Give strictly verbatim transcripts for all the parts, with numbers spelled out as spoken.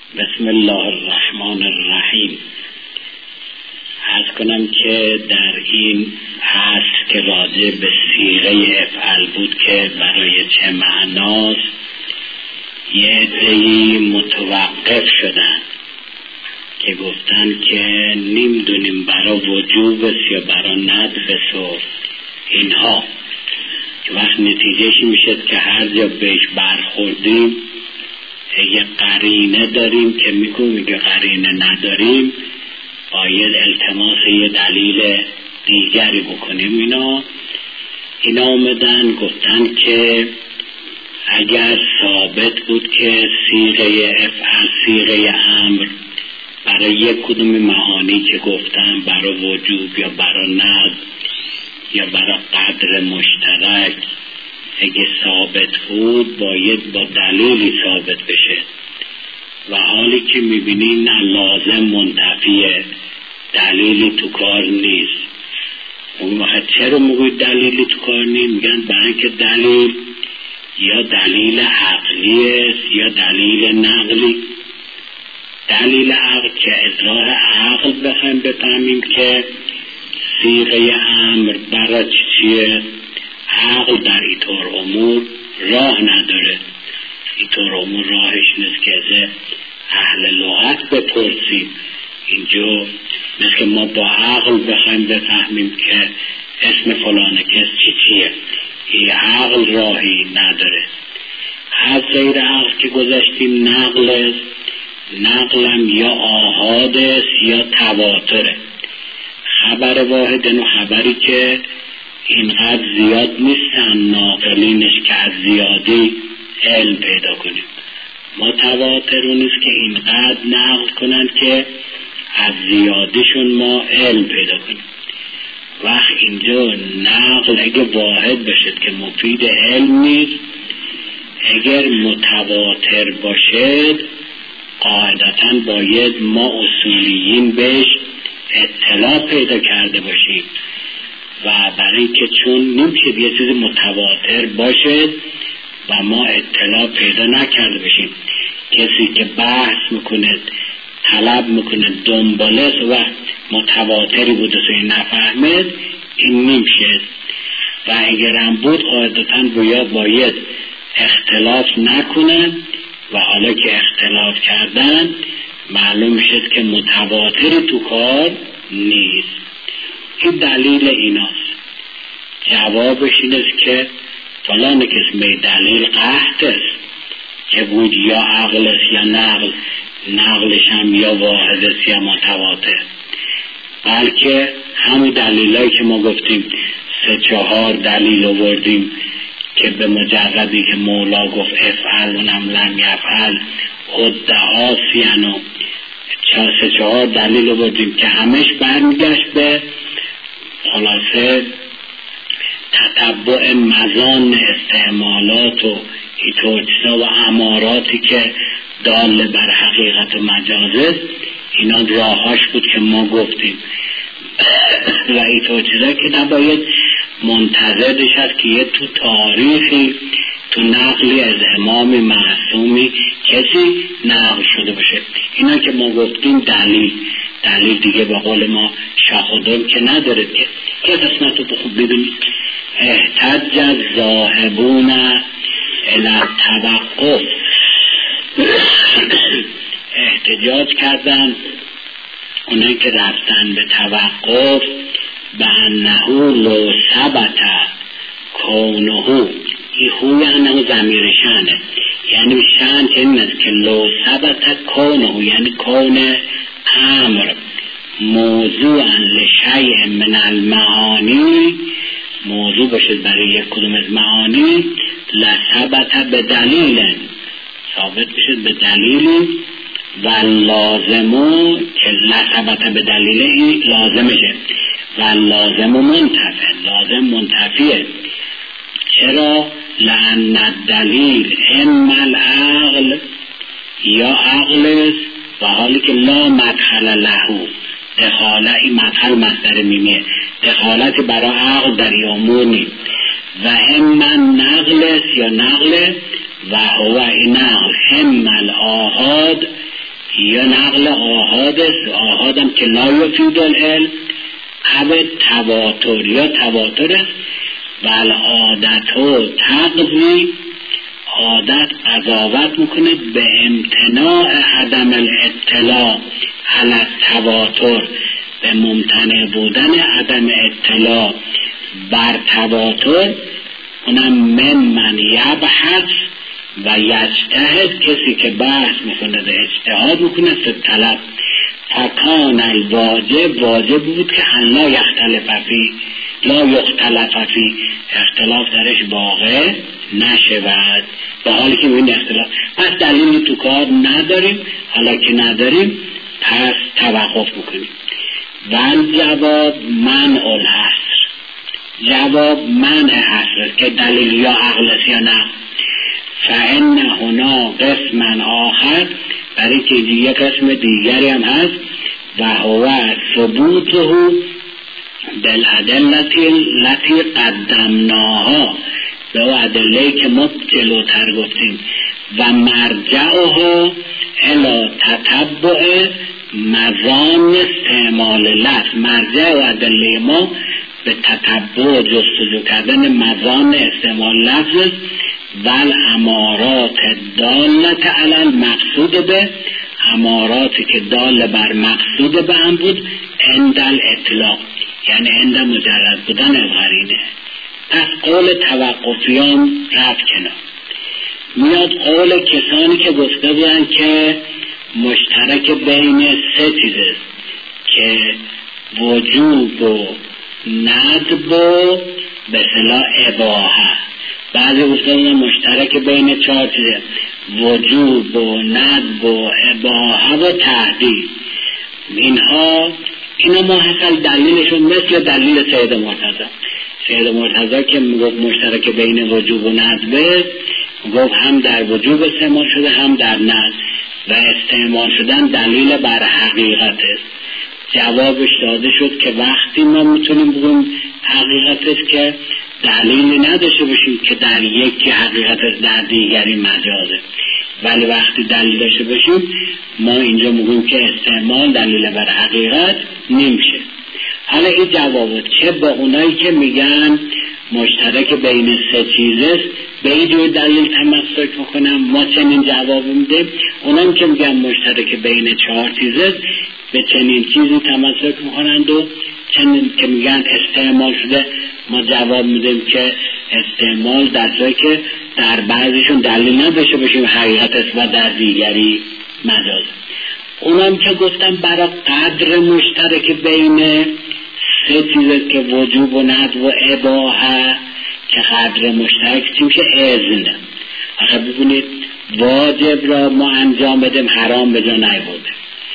بسم الله الرحمن الرحیم. عرض کنم که در این اصل که راجع به صیغه افعل بود که برای چه معناست، یه عده‌ای متوقف شدن که گفتن که نمیدونیم برای وجوب است یا برای ندب و اینها، که وقت نتیجهش میشه که هر جا بهش برخوردیم یه قرینه داریم که میگویم که قرینه نداریم باید التماس یه دلیل دیگری بکنیم. اینا اینا اومدن گفتن که اگر ثابت بود که صیغه افعل صیغه امر برای یک کدوم معانی که گفتن برای وجوب یا برای ندب یا برای قدر مشترک اگه ثابت بود باید با دلیلی ثابت بشه، و حالی که میبینین نه لازم منتفیه، دلیلی تو کار نیست. اون وقت چرا میگوید دلیلی تو کار نیست؟ میگن برای که دلیل یا دلیل عقلی است یا دلیل نقلی. دلیل عقل که از راه عقل بخوایم بفهمیم که صیغه امر برای چیه، عقل در اینطور امور راه نداره. اینطور امور راهش نیست که از اهل لغت بپرسیم. اینجا مثل که ما با عقل بخوایم بفهمیم که اسم فلان کس چی چیه، این عقل راهی نداره. از غیر عقل که گذاشتیم نقل است، نقلم یا آحاد است یا تواتره. خبر واحد و خبری که اینقدر زیاد نیستن ناقلینش که از زیادی علم پیدا کنیم. متواتر نیست که اینقدر نقل کنن که از زیادیشون ما علم پیدا کنیم. وقت اینجا نقل اگه واحد باشد که مفید علم نیست، اگر متواتر باشد قاعدتاً باید ما اصولیین بهش اطلاع پیدا کرده باشیم، و برای اینکه چون نمیشه یه چیز متواتر باشه و ما اطلاع پیدا نکرده باشیم. کسی که بحث میکنه طلب میکنه دنباله و متواتری بود و نفهمید، این نمیشه. و اگرم بود قاعدتاً باید باید اختلاف نکنن، و حالا که اختلاف کردن معلوم شد که متواتری تو کار نیست. این دلیل ایناست. جوابش این است که فلان قسمه دلیل قحط است که بود یا عقل است یا نقل، نقلش هم یا واحد است یا متواتر، بلکه همون دلیلایی که ما گفتیم سه چهار دلیل آوردیم که به مجردی که مولا گفت افعل اونم لم یفعل ادعا سینو سه چهار دلیل آوردیم که همش برمیگشت به خلاصه تتبع مزان استعمالات و ایتوچسا و اماراتی که دال بر حقیقت و مجازه، اینا راهاش بود که ما گفتیم. و ایتوچسا که نباید منتظرش هست که یه تو تاریخی تو نقلی از امام معصومی کسی نقل شده باشه. اینا که ما گفتیم دلیل دلیل دیگه به قول ما شاخ و دل که نداره. که که قسمت رو بخوب ببینید. احتج الذاهبون الی التوقف، احتجاج کردن اونایی که رفتن به توقف به انه لو ثبت کونه، این خوی انه ضمیر شانه، یعنی شان این است که لو ثبت کونه یعنی کون امر موضوعا لشیء من المعانی، موضوع باشد برای یک کدوم از معانی، لثبت به دلیل، ثابت بشد به دلیلی، و لازمو که لثبت به دلیلی لازمشه، و لازم منتفع، لازم منتفیه. چرا؟ لأن الدلیل اما العقل یا عقل، و حالی که لا مدخل له، دخالت این مدخل مصدر میمیه، دخالت برای عقل در این امور نیست. و اما نقل یا نقل، و هو این نقل هم الآحاد یا نقل آحاد است، آحادم که لا یفید العلم، او تواتر یا تواتر است. ول عادتو تقضی، عادت قضاوت میکنه به امتناع عدم الاطلاع علی التواتر، به ممتنع بودن عدم اطلاع بر تواتر. اونم من من یبحث و یجتهد، کسی که بحث میکنه و اجتهاد میکنه فی طلب. فکان الواجب، واجب بود که لا یختلف فی، لا یختلف فی، اختلاف درش واقع نشود، به حالی که این اختلاف. پس دلیلی تو کار نداریم، حالا که نداریم پس توقف بکنیم. ول جواب منع الحصر، جواب منع حصر که دلیل یا عقل است یا نه. فإن هنا قسم آخر، برای که یه قسم دیگری هم هست، و هو ثبوته بالادله التي قدمناها، به او ادله که ما جلوتر گفتیم، و مرجعها الی تتبع مظان استعمال لفظ، مرجع و ادله ما به تتبع و جستجو کردن مظان استعمال لفظ. ول امارات دالت علی المقصود به، اماراتی که دال بر مقصود به هم بود، عند الاطلاق، یعنی عند مجرد بودن قرینه. از قول توقفیان رفت کنار، میاد قول کسانی که گفته بودن که مشترک بین سه چیزه که وجوب و ندب و به اصطلاح اباحه. بعضی گفته بودن مشترک بین چهار چیزه، وجوب و ندب و اباحه و تحدید. اینها اینا ما حاصل دلیلشون مثل دلیل سید مرتضی. سید مرتضی که میگفت مشترک بین وجوب و ندب، گفت هم در وجوب استعمال شده هم در ندب، و استعمال شدن دلیل بر حقیقت است. جوابش داده شد که وقتی ما میتونیم بگیم حقیقت است که دلیلی نداشته باشیم که در یکی حقیقت است در دیگری مجازه، ولی وقتی دلیل داشته باشیم ما اینجا میگیم که استعمال دلیل بر حقیقت نمیشه. حالا این جوابه چه با اونایی که میگن مشترک بین سه چیز است به این جور دلیل تمسک میکنم، ما چنین جواب میدیم. اونایی که میگن مشترک بین چهار چیز است به چنین چیزی تمسک میکنند، و چنین که میگن استعمال شده ما جواب میدیم که استعمال در جایی که در بعضیشون دلیل نداشته باشیم حقیقت است و در دیگری مجاز. اونم که گفتم برای قدر مشترک بین سه چیز که وجوب و ندب و اباحه، که قدر مشترک چی میشه؟ اذن. آخه ببینید واجب را ما انجام بدیم حرام به جا نیاوردیم،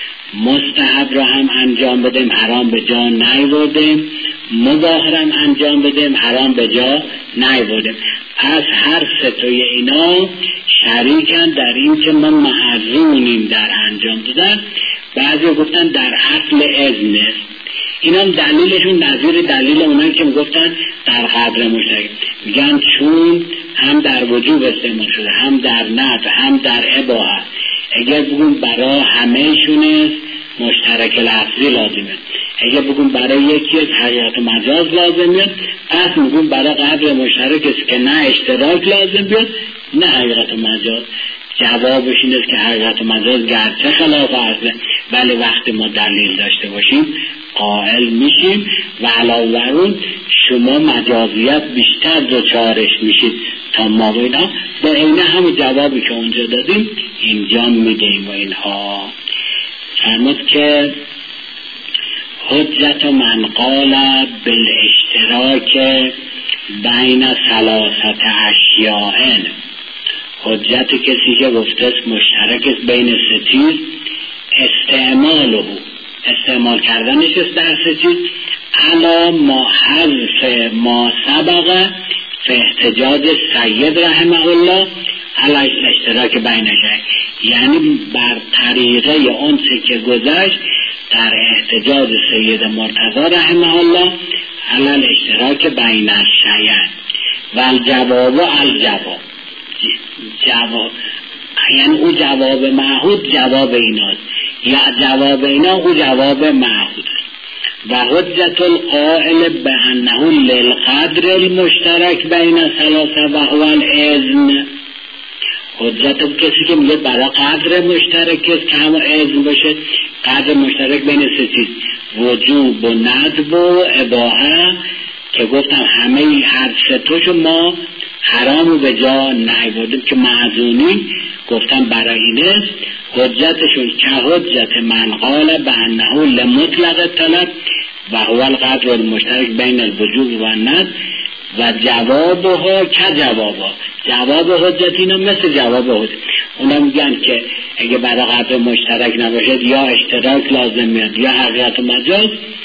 مستحب را هم انجام بدیم حرام به جا نیاوردیم، مباح را هم انجام بدیم حرام به جا نیاوردیم. پس هر سه تای اینا شریکن در این که ما معذوریم در انجام دادن. بعضی گفتن در اصل اذن است، اینا هم دلیلشون نظیر دلیل اونایی که میگفتن در قدر مشترک، میگن چون هم در وجوب استعمال شده هم در ندب هم در اباحه، اگر بگون برای همهشون است مشترک لفظی لازمه، اگر بگون برای یکی از حقیقت مجاز لازمه، پس میگون برای قدر مشترک است که نه اشتراک لازم بیاد نه حقیقت مجاز. جوابش این است که حقیقت مجاز گرچه خلاف اصله، ولی وقتی ما دلیل داشته باشیم قائل میشیم، و علاوه بر اون شما مجازیت بیشتر دوچارش میشید تا ما. و اینا به اینه همون جوابی که اونجا دادیم اینجا میدیم. و اینها فرمود که حجت من قال بالاشتراک بین ثلاثت اشیاء، حجت کسی که گفته است مشترک است بین سه چیز، استعماله، استعمال کردنش است در سه چیز، علا ما حذف ما سبق فی احتجاج سید رحمه الله علی اشتراک بینشه، یعنی بر طریقه اون چه که گذشت در احتجاج سید مرتضی رحمه الله علی اشتراک بین الشیء و الجواب و الجواب. جواب یعنی او جواب معهود جواب ایناست، یا جواب اینا او جواب معهود است. و حجت القائل به انه للقدر المشترک بین ثلاثه و هو الاذن، حجت کسی که میگه برای قدر مشترک است که همون اذن باشه، قدر مشترک بین سه چیز، وجوب و ندب و اباحه، که گفتم همه هر سه توشو ما حرامو به جا نیاوردیم که معزونی، گفتم برای اینه حجتشون که حجت من قال به انه لمطلق طلب و هو القدر المشترک بین الوجوب و الندب و جوابها که جوابها، جواب حجت اینا مثل جواب حجت اونا میگن که اگه برای قدر مشترک نباشد یا اشتراک لازم میاد یا حقیقت و مجاز،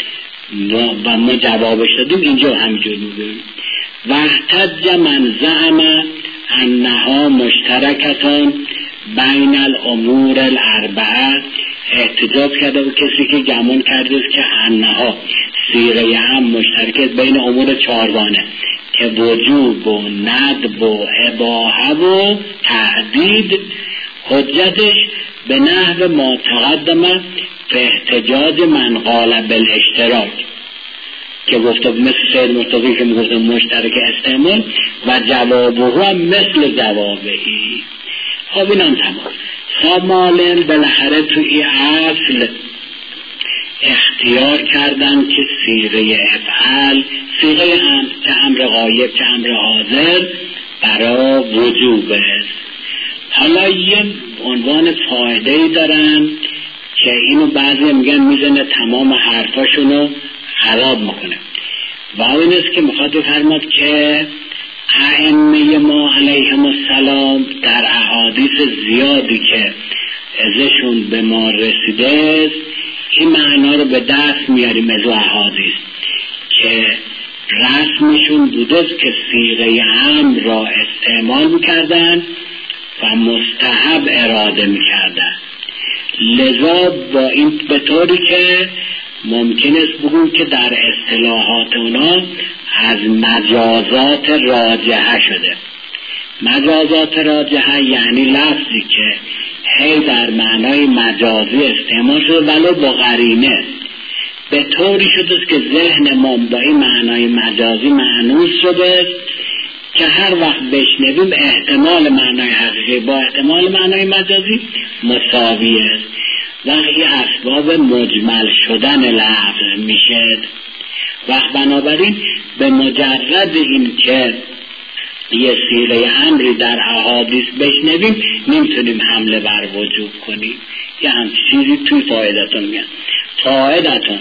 و ما جوابش دادیم اینجا همینجور میگویم. و احتج من زعم انها مشترکتان بین الامور الاربعه، احتجاج کرده و کسی که گمان کرده که انها صیغه هم مشترکت بین امور چهارگانه که وجوب و ندب و اباحه و تعدید، حجتش به نحو ما تقدمه به احتجاج من قال بالاشتراک که گفته مثل سید مرتضی که میگفته مشترک استعمال و جوابه هم مثل جوابهی. خب این هم تمام. سامالن بالاخره تو این اصل اختیار کردن که صیغه افعال، صیغه هم که امر غایب که امر حاضر برای وجوب است. حالا یه عنوان فایده‌ای دارن که اینو بعضی میگن میزنه تمام حرفاشونو خراب میکنه، و این است که میخواد بفرماد که ائمه ما علیهم السلام در احادیث زیادی که ازشون به ما رسیده است این معنا رو به دست میاریم از احادیث که رسمشون بوده که صیغه امر را استعمال میکردن و مستحب اراده میکردن. لذا با این به طوری که ممکن است بگویم که در اصطلاحات اونا از مجازات راجحه شده. مجازات راجحه یعنی لفظی که هی در معنای مجازی استعمال شده ولو با قرینه، به طوری شده که ذهن ما با این معنای مجازی معنوس شده که هر وقت بشنویم احتمال معنای حقیقی با احتمال معنای مجازی مساوی است و این اسباب مجمل شدن لفظ میشه. وقت بنابراین به مجرد این که یه صیغه امری در احادیث بشنویم نمیتونیم حمله بر وجوب کنیم. یه هم چیزی توی فایدتون میگن فایدتون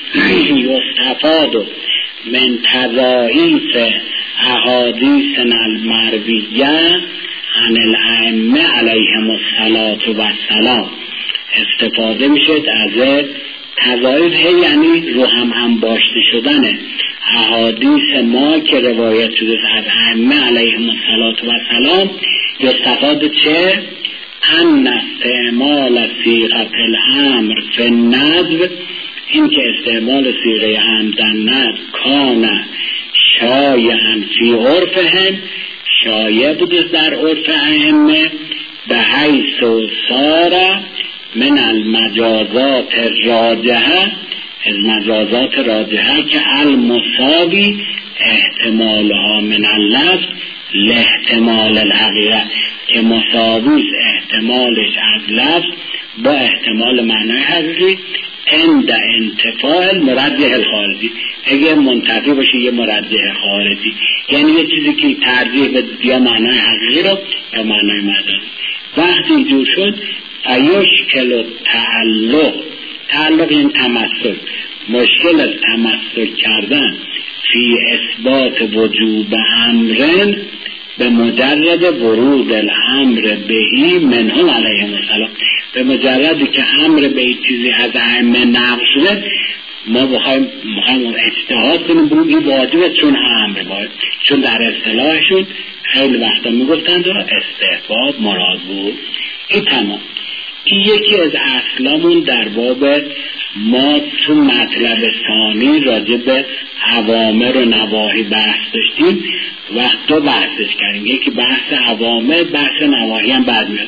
یستفاد من تضاعیف احادیث المرویه عن الائمه علیهم السلام، استفاده میشه از تضاعیف یعنی رو هم انباشته شدن احادیث ما که روایت شده از ائمه علیهم السلام. استفاده چه؟ ان استعمال صیغه الامر فی الندب، این که استعمال صیغه امر در ندب کان شایعا فی عرفهم، شایع بوده در عرف ائمه، به حیث صار من المجازات راجحه، از مجازات راجحه که المساوی احتمالها من اللفظ لاحتمال الحقیقه، که مساوی احتمالش از لفظ با احتمال معنای حقیقی عند انتفاع المرجح الخارجی، اگه منتفی باشه یه مرجح خارجی، یعنی یه چیزی که ترجیح به یا معنای حقیقی رو یا معنای مجازی. وقتی اینجور شد فیشکل تعلق، تعلق این تمسک، مشکل از تمسک کردن فی اثبات وجوب امرن به مجرد ورود الامر بهی منهم علیهم السلام، به مجردی که امر به این چیزی از ائمه نقل شده ما بخوایم بخوایم اجتهاد کنیم بگیم این واجبه چون امر باید، چون در اصطلاحشون خیلی وقتا میگفتند استحباب مراد بود. این تمام. این یکی از اصلامون در باب ما تو مطلب ثانی راجع به اوامر و نواهی بحث داشتیم و دو بحثش کردیم، یکی بحث اوامر، بحث نواهی هم بعد میاد.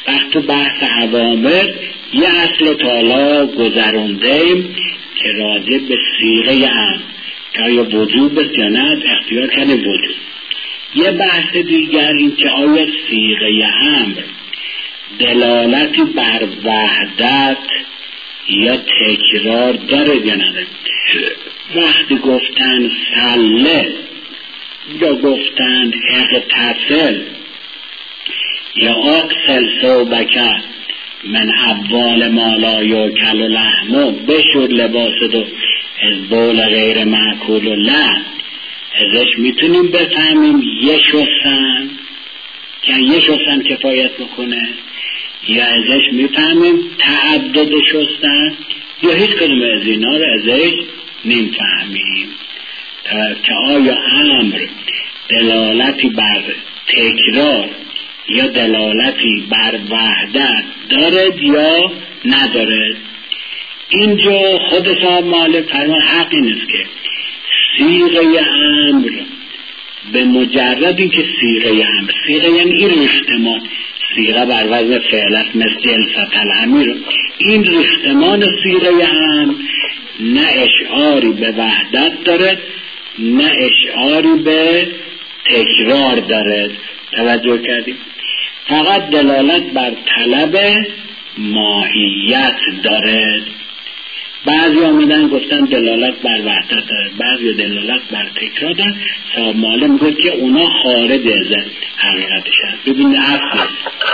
وقت بحث اوامر یه اصل تالا گذروندیم که راجع به صیغه امر که آیا وجوب است یا نه از اختیار کنه وجوب. یه بحث دیگر این که آیا صیغه امر دلالتی بر وحدت یا تکرار داره یا نداره. وقتی گفتن سله یا گفتن اغتسل یا اغسل ثوبک من ابوال ما لا یاکل لحمه بشور لباسه از بول غیر معکول و لحم، ازش میتونیم بفهمیم یه شستن که یه شستن کفایت بکنه، یا ازش میفهمیم تعدد شستن، یا هیچ کدوم از اینا رو ازش نمیفهمیم. که آیا امر دلالتی بر تکرار یا دلالتی بر وحدت دارد یا ندارد. اینجا خود صاحب مالک فرمان حق این است که صیغه امر به مجرد این که صیغه امر، صیغه یعنی این ریختمان، صیغه بر وزن فعل است مثل جلسة الامیر، این ریختمان صیغه امر نه اشعاری به وحدت دارد نه اشعاری به تکرار دارد. توجه کردیم؟ فقط دلالت بر طلب ماهیت دارد. بعضی آمدن گفتن دلالت بر وحدت دارد، بعضی دلالت بر تکرار دارد. صاحب مالک میگه که اونا خارج از حقیقتش هست. ببینید اصل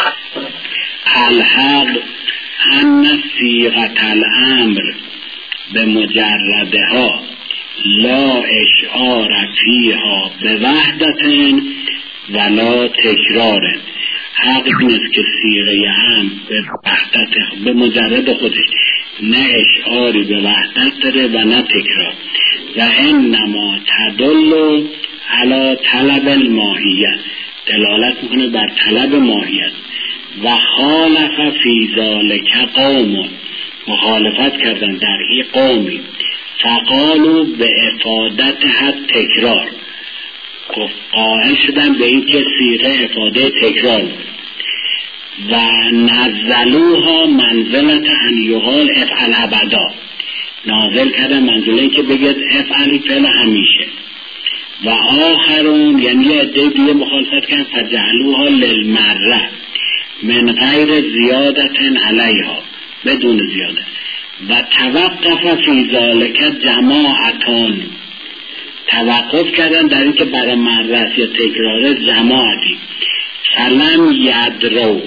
الحق ان صیغه الامر به مجردها لا اشعار فیها به وحدت ولا تکرار. حق این است که صیغه هم به وحدت به مجرد خودش نه اشعاری به وحدت داره و نه تکرار، و انما تدل علی طلب الماهیت، دلالت میکنه بر طلب ماهیت. و خالف فی ذلک قوم، مخالفت کردن در این قومی، فقالوا به افادت حد تکرار، قائل شدن به این که صیغه افاده تکرار و نزلوها منزلت ان یقال افعل ابدا، نازل کردن منزله این که بگید افعل فعل همیشه. و آخرون یعنی یه عده دیگه مخالفت کردن فجعلوها للمره من غیر زیادت علیها، بدون زیاده. و توقف فی ذالک جماعتان، توقف کردن در این که برای مررس یا تکرار جماعتی فلم یدرو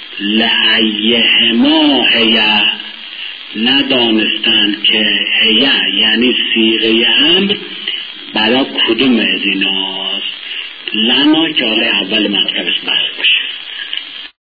لعیهما هیه، ندانستند که هیه یعنی صیغه امر برای کدوم از ایناست. لنا که حالا اول مطلبش بحث بشه.